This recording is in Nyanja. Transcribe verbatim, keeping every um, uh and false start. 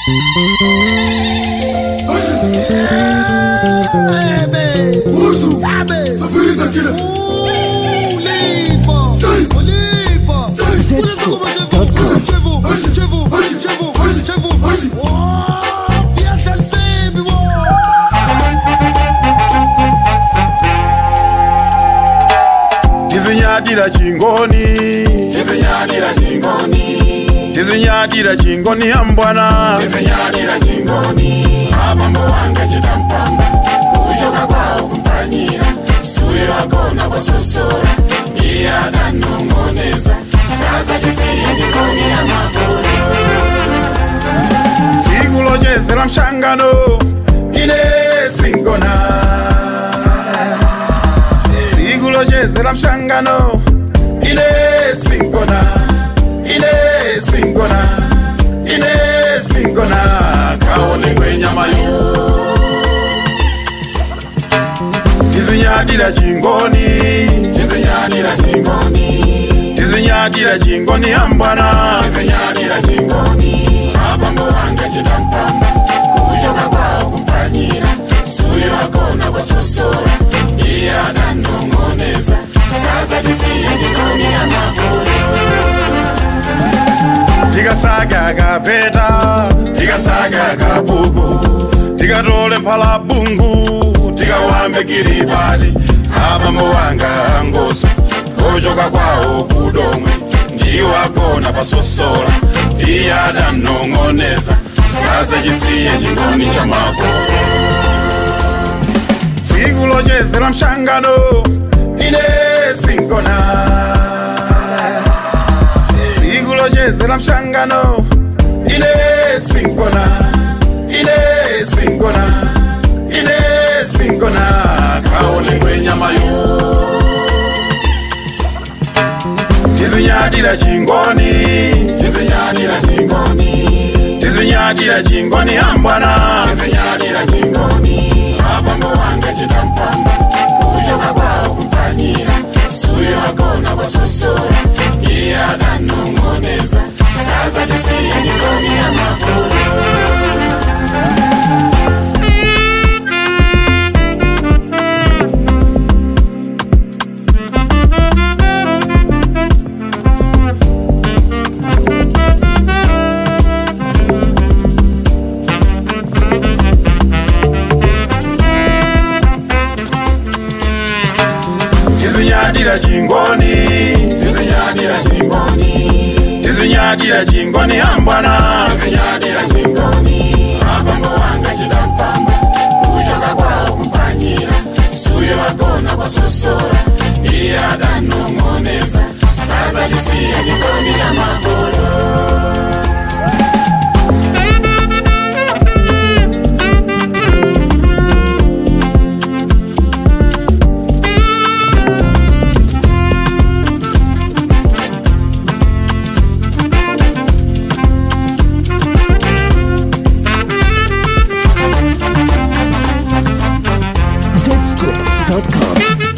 Zscoop dot com. Tizinyadira chingoni, tizinyadira chingoni, tizinyadira chingoni ambwana, tizinyadira chingoni. Abambo wanga chitampamba, kujoka kwao kumpanyira, suyo akona basosora, iya danongoneza, sasa kisiya chingoni ya makore. Sigulo jezera mshangano, ine singona. Sigulo jezera mshangano, ine singona, ine singona, ine singona, kaone kwe nyama yu. Tizinyadira chingoni, tizinyadira chingoni, tizinyadira chingoni ambwana, tizinyadira chingoni. Abambo wanga chitampamba, kujoka kwao kumpanyira, suyo akona basosora, iya danongoneza, sasa kisiya chingoni ya makore. Tigasaga kapeta, tigasaga kabugu, tigatole mpala bungu, tigawambe kiribati. Abambo wanga ngoso, kujoka kwao kudomwe, ndiyo akona basosora, iya danongoneza, sasa kisiya chingoni cha makore. Sigulo jezera mshangano, ine singona. Sigulo jezera mshangano, ine singona, ine singona, ine singona, kaone kwe nyama yu. Tizinyadira chingoni, tizinyadira chingoni, tizinyadira chingoni ambwana, tizinyadira chingoni. Abambo wanga chitampamba, kujoka kwao kumpanyira, suyo akona basosora, iya danongoneza, sasa kisiya chingoni ya makore. Tizinyadira chingoni, tizinyadira chingoni, tizinyadira chingoni ambwana, tizinyadira chingoni. Abambo wanga chitampamba, kujoka kwao kumpanyira, suyo akona basosora, iya danongoneza, sasa kisiya chingoni ya makore. Zscoop dot com.